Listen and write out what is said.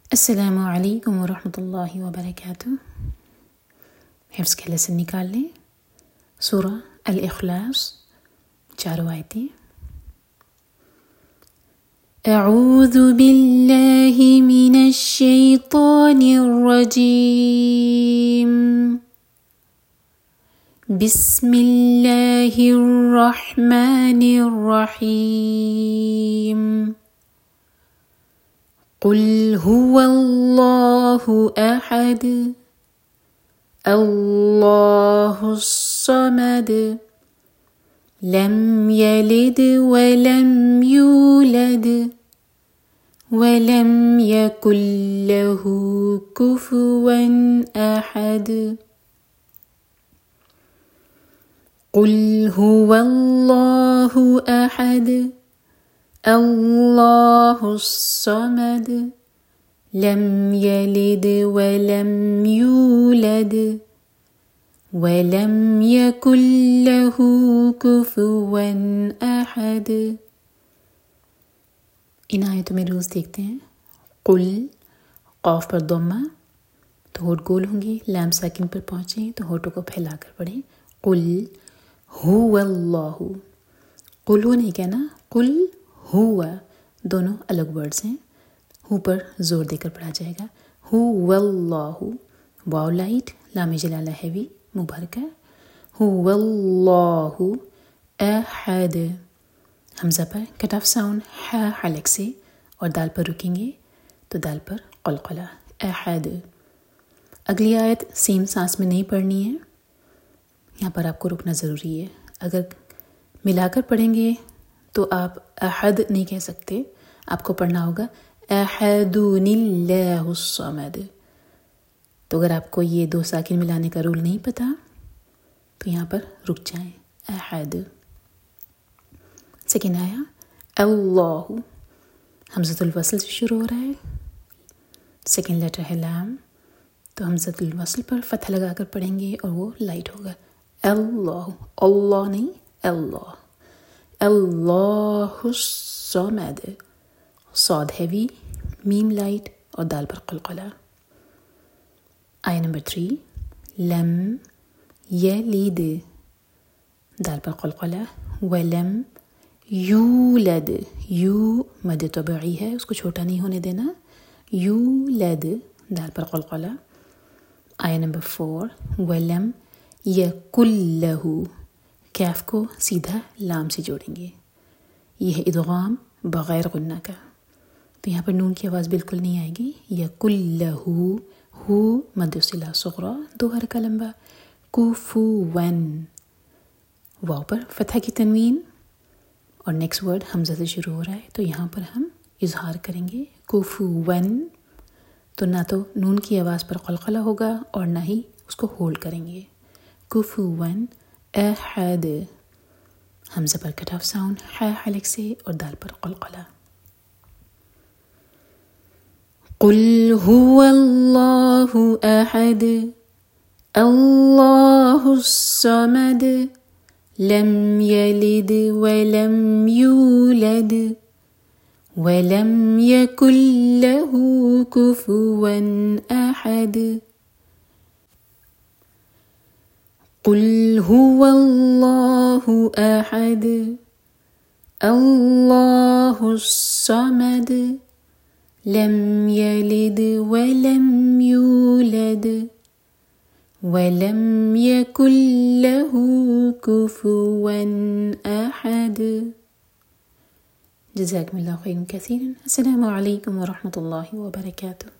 السلام علیکم ورحمۃ اللہ وبرکاتہ۔ حفظ کے لیسن نکال لیں سورہ الاخلاص، 4 آیتیں۔ اعوذ باللہ من الشیطان الرجیم، بسم اللہ الرحمن الرحیم۔ قل هو اللہ احد اللہ الصمد لم یلد ولم یولد ولم یکن له کفوا احد۔ قل هو اللہ احد اللہ الصمد لم یلد ولم یولد ولم یکن له کفوا احد۔ ان آیتوں میں روز دیکھتے ہیں۔ قل، قاف پر ضمہ تو ہونٹ گول ہوں گے، لام ساکن پر پہنچیں تو ہونٹوں کو پھیلا کر پڑھیں۔ قل هو اللہ، قل ہو نہیں کہنا، قل ہوا، دونوں الگ ورڈز ہیں، ہو پر زور دے کر پڑھا جائے گا۔ ہو اللہ، واو لائٹ، لام جلالہ ہیوی مبارکہ، ہو اللہ احد، حمزہ پر کٹ آف ساؤنڈ ہا حلق سے اور دال پر رکیں گے تو دال پر قلقلہ، احد۔ اگلی آیت سیم سانس میں نہیں پڑھنی ہے، یہاں پر آپ کو رکنا ضروری ہے۔ اگر ملا کر پڑھیں گے تو آپ احد نہیں کہہ سکتے، آپ کو پڑھنا ہوگا احد اللہ الصمد۔ تو اگر آپ کو یہ 2 ساکن ملانے کا رول نہیں پتا تو یہاں پر رک جائیں، احد۔ سیکنڈ آیا اللہ، حمزۃ الوصل سے شروع ہو رہا ہے، سیکنڈ لیٹر ہے لام، تو حمزۃ الوصل پر فتح لگا کر پڑھیں گے اور وہ لائٹ ہوگا۔ اللہ، اللہ نہیں اللہ، اللہ الصمد، صاد ہیوی، میم لائٹ اور دال پر قلقلہ۔ آیہ نمبر 3 لم یلد، دال پر قلقلہ، ولم یولد، یو مد طبعی ہے، اس کو چھوٹا نہیں ہونے دینا، یولد، دال پر قلقلہ۔ آیہ نمبر 4 ولم یکن لہ، کیف کو سیدھا لام سے جوڑیں گے، یہ ہے ادغام بغیر غنہ کا، تو یہاں پر نون کی آواز بالکل نہیں آئے گی۔ یکن لہ، ہو مد صلہ صغریٰ 2 حرکہ لمبا، کفوا، واو پر فتح کی تنوین اور نیکسٹ ورڈ حمزہ سے شروع ہو رہا ہے تو یہاں پر ہم اظہار کریں گے کفوا، تو نہ تو نون کی آواز پر قلقلہ ہوگا اور نہ ہی اس کو ہولڈ کریں گے۔ کفوا احد، حمزہ پر کٹ آف ساؤنڈ ہا حلق سے اور دال پر قلقلہ۔ قل هو اللہ احد اللہ الصمد لم یلد ولم یولد ولم یکن لہ کفوا احد۔ قل هو اللہ احد اللہ الصمد لم یلد ولم یولد ولم یکن لہ کفوا احد۔ جزاکم اللہ خیرا کثیرا۔ السلام علیکم ورحمۃ اللہ وبرکاتہ۔